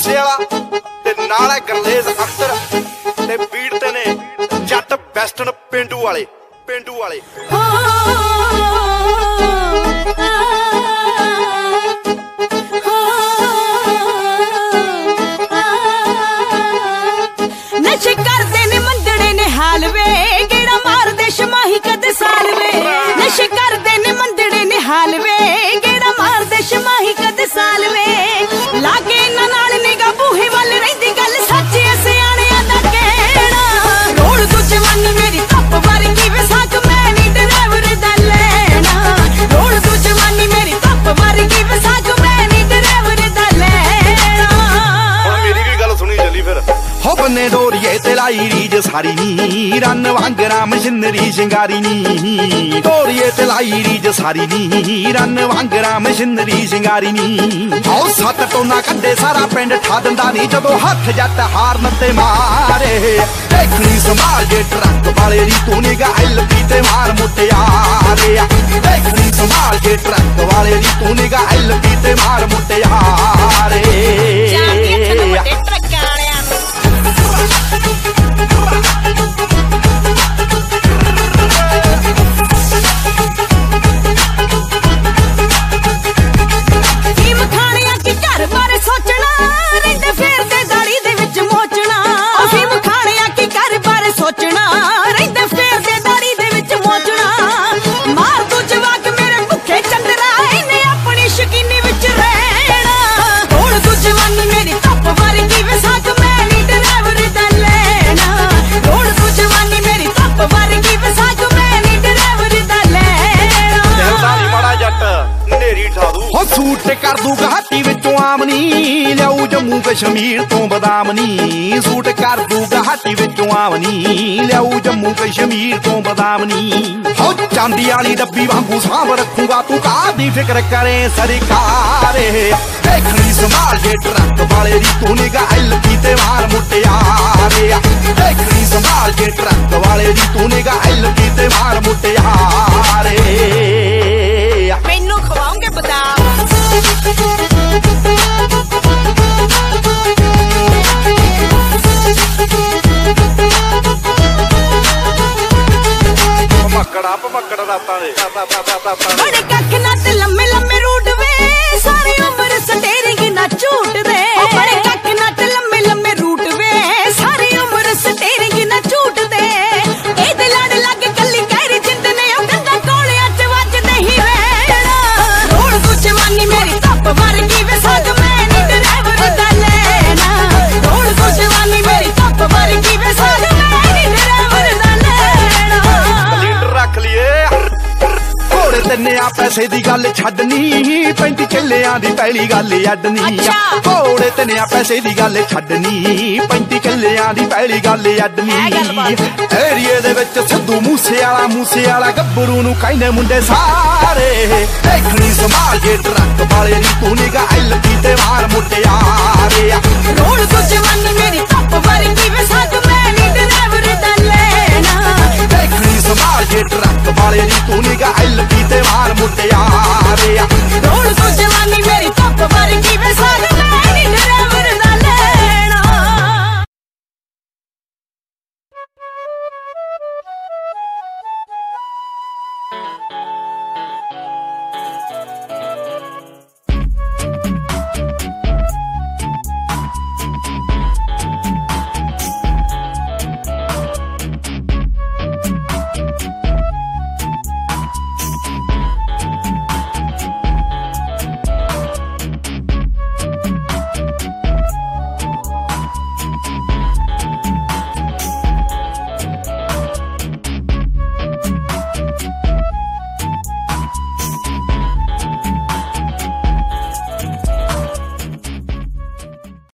मूसेवाला ते नाल है गुरलेज अख्तर ते बीट ते ने जट वेस्टर्न पेंडू वाले नशे करदे ने मंदड़े ने हाल वे गेड़ा मारदे शमाही कद साल वे नशे करदे ने मंदड़े ने हाल वे गेड़ा मारदे शमाही कद साल वे लागे ना नाल निगा बूहे वाल रहिंदी गल सच्च ऐ सियाणियां दा कहना रोड़ तू जवानी मेरी तप वर्गी वे साक मैं नी ड्राइवर दा लेना रोड़ तू जवानी मेरी तप वर्गी वे साक मैं नी ड्राइवर दा लेना मेरी भी गल सुनी चली फिर हो बन्ने डोरिए ते लाई रीज सारी नी रन वांगरा मशीनरी शिंगारी नी डोरिए ते लाई रीज सारी नी रन वांगरा मशीनरी शिंगारी नी आओ सत टोना कड्डे सारा पिंड ठा दिंदा नी जदों हथ जट हारन ते मारे देखनी संभाल जे ट्रक वाले दी तू निगाह एलपी ते मार मुटियारे देखनी संभाल जे ट्रक वाले दी तू निगाह एलपी ते मार मुटियारे सूट कर दू घाटी विचों आमनी लियाऊ जम्मू कश्मीर तो बदाम नी सूट कर दू घाटी विचों आमनी लियाऊ जम्मू कश्मीर तो बदाम नी हो चांदी वाली डब्बी वांगू सांभ रखूंगा तू कादी फिक्र करे सरकार देखनी संभाल जे ट्रक वाले दी तू निगाह एलपी ते मार मुटियारे देखनी संभाल जे ट्रक वाले दी तू निगाह एलपी ते मार मुटियारे मैनू खवाओगे बदाम भमक्कड़ रातां दे बड़े कख नट लम्मे लम्मे रूट वे सारी उम्र स्टेरिंग ना झूट दे बड़े कख नट लम्मे लम्मे रूट वे सारी उम्र स्टेरिंग ना झूट दे ए दे लड़ लग कल्ली कैरी जिंद ने ओ गंदा कोलियां च वजदे ही वेड़ा रोड़ तू जवानी मेरी तप वर्गी वे साग मैं नी ड्राइवर दा लेना रोड़ तू जवानी मेरी तप वर्गी वे साग मैं नी ड्राइवर दा लेना लीडर रख लिए घोड़े तिन्निया पैसे दी गल छड्डनी 35 किल्लियां दी पहली गल अड्डनी घोड़े तिन्निया पैसे दी गल छड्डनी 35 किल्लियां दी पहली गल अड्डनी एरिए दे विच सिद्धू मूसे वाला गब्बरू नूं कहने मुंडे सारे देखनी संभाल जे ट्रक वाले दी तू निगाह एलपी ते मार मुटियारे रोड़ तू जवानी मेरी तप वर्गी वे साग मैं नी ड्राइवर दा लेना देखनी संभाल जे ट्रक वाले दी तू निगाह एलपी